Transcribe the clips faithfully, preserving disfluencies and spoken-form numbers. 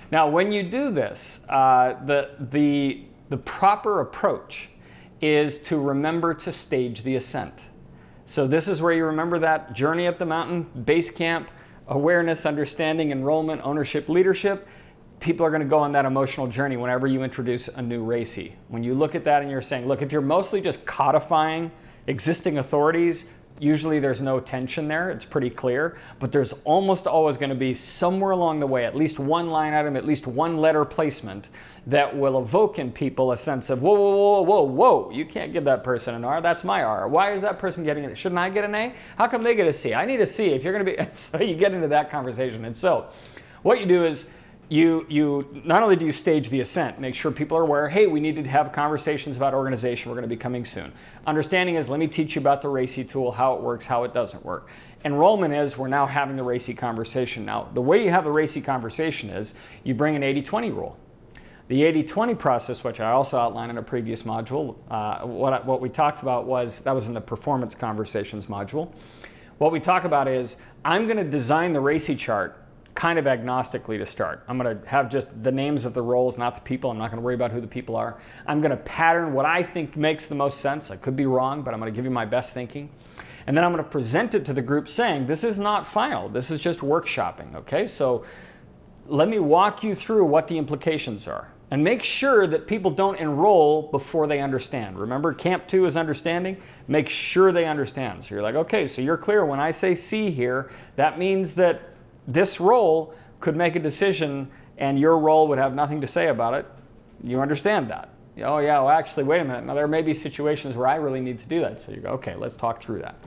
Now, when you do this, uh, the, the, the proper approach is to remember to stage the ascent. So this is where you remember that journey up the mountain, base camp, awareness, understanding, enrollment, ownership, leadership. People are going to go on that emotional journey whenever you introduce a new R A C I. When you look at that and you're saying, look, if you're mostly just codifying existing authorities, usually there's no tension there, it's pretty clear, but there's almost always going to be somewhere along the way, at least one line item, at least one letter placement that will evoke in people a sense of, whoa, whoa, whoa, whoa, whoa, you can't give that person an R, that's my R. Why is that person getting it? Shouldn't I get an A? How come they get a C? I need a C if you're going to be, and so you get into that conversation. And so what you do is, You, you not only do you stage the ascent, make sure people are aware, hey, we need to have conversations about organization, we're going to be coming soon. Understanding is, let me teach you about the R A C I tool, how it works, how it doesn't work. Enrollment is, we're now having the R A C I conversation. Now, the way you have the R A C I conversation is, you bring an eighty twenty rule. The eighty twenty process, which I also outlined in a previous module, uh, what, what we talked about was, that was in the performance conversations module. What we talk about is, I'm going to design the R A C I chart kind of agnostically to start. I'm going to have just the names of the roles, not the people. I'm not going to worry about who the people are. I'm going to pattern what I think makes the most sense. I could be wrong, but I'm going to give you my best thinking. And then I'm going to present it to the group saying, this is not final. This is just workshopping, okay? So let me walk you through what the implications are. And make sure that people don't enroll before they understand. Remember, camp two is understanding. Make sure they understand. So you're like, okay, so you're clear when I say C here, that means that this role could make a decision and your role would have nothing to say about it. You understand that. Oh yeah, well actually, wait a minute. Now there may be situations where I really need to do that. So you go, okay, let's talk through that.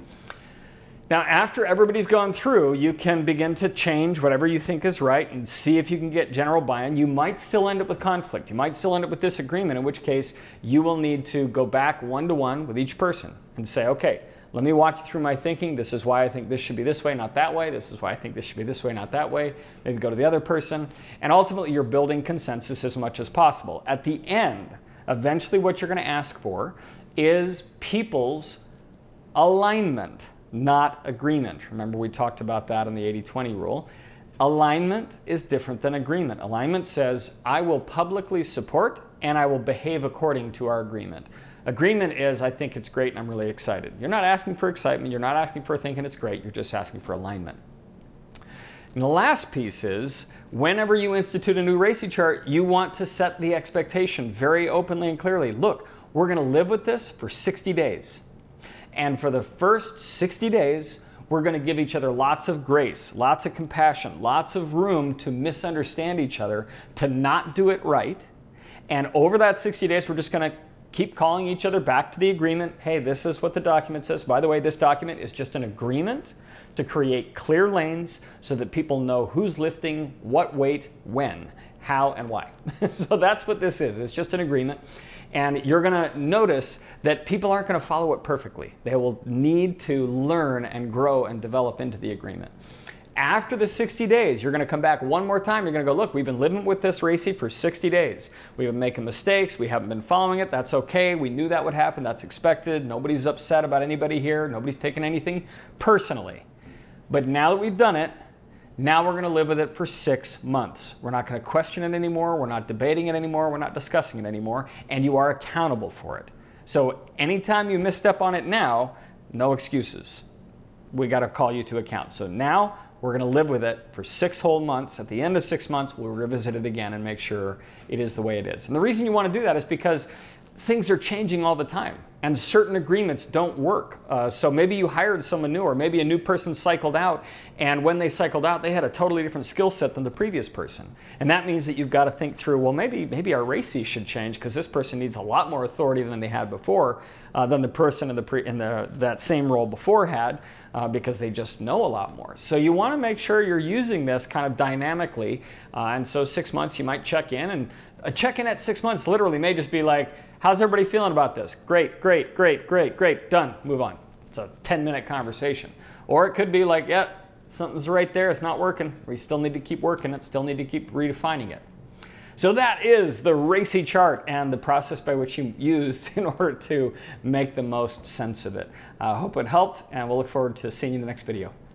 Now after everybody's gone through, you can begin to change whatever you think is right and see if you can get general buy-in. You might still end up with conflict. You might still end up with disagreement, in which case you will need to go back one-to-one with each person and say, okay, let me walk you through my thinking. This is why I think this should be this way, not that way. This is why I think this should be this way, not that way. Maybe go to the other person. And ultimately, you're building consensus as much as possible. At the end, eventually what you're going to ask for is people's alignment, not agreement. Remember, we talked about that in the eighty twenty rule. Alignment is different than agreement. Alignment says, I will publicly support and I will behave according to our agreement. Agreement is, I think it's great and I'm really excited. You're not asking for excitement. You're not asking for thinking it's great. You're just asking for alignment. And the last piece is, whenever you institute a new R A C I chart, you want to set the expectation very openly and clearly. Look, we're going to live with this for sixty days. And for the first sixty days, we're going to give each other lots of grace, lots of compassion, lots of room to misunderstand each other, to not do it right. And over that sixty days, we're just going to keep calling each other back to the agreement. Hey, this is what the document says. By the way, this document is just an agreement to create clear lanes so that people know who's lifting, what weight, when, how, and why. So that's what this is. It's just an agreement. And you're going to notice that people aren't going to follow it perfectly. They will need to learn and grow and develop into the agreement. After the sixty days, you're going to come back one more time. You're going to go, look, we've been living with this R A C I for sixty days. We've been making mistakes. We haven't been following it. That's okay. We knew that would happen. That's expected. Nobody's upset about anybody here. Nobody's taking anything personally. But now that we've done it, now we're going to live with it for six months. We're not going to question it anymore. We're not debating it anymore. We're not discussing it anymore. And you are accountable for it. So anytime you misstep on it now, no excuses. We got to call you to account. So now we're going to live with it for six whole months. At the end of six months, we'll revisit it again and make sure it is the way it is. And the reason you want to do that is because things are changing all the time and certain agreements don't work. Uh, so maybe you hired someone new, or maybe a new person cycled out, and when they cycled out, they had a totally different skill set than the previous person. And that means that you've got to think through, well, maybe maybe our R A C I should change because this person needs a lot more authority than they had before, uh, than the person in the pre, in the that same role before had, uh, because they just know a lot more. So you want to make sure you're using this kind of dynamically. Uh, and so six months you might check in, and a check-in at six months literally may just be like, how's everybody feeling about this? Great, great, great, great, great, done, move on. It's a ten minute conversation. Or it could be like, yeah, something's right there, it's not working. We still need to keep working it, still need to keep redefining it. So that is the R A C I chart and the process by which you used in order to make the most sense of it. I uh, hope it helped, and we'll look forward to seeing you in the next video.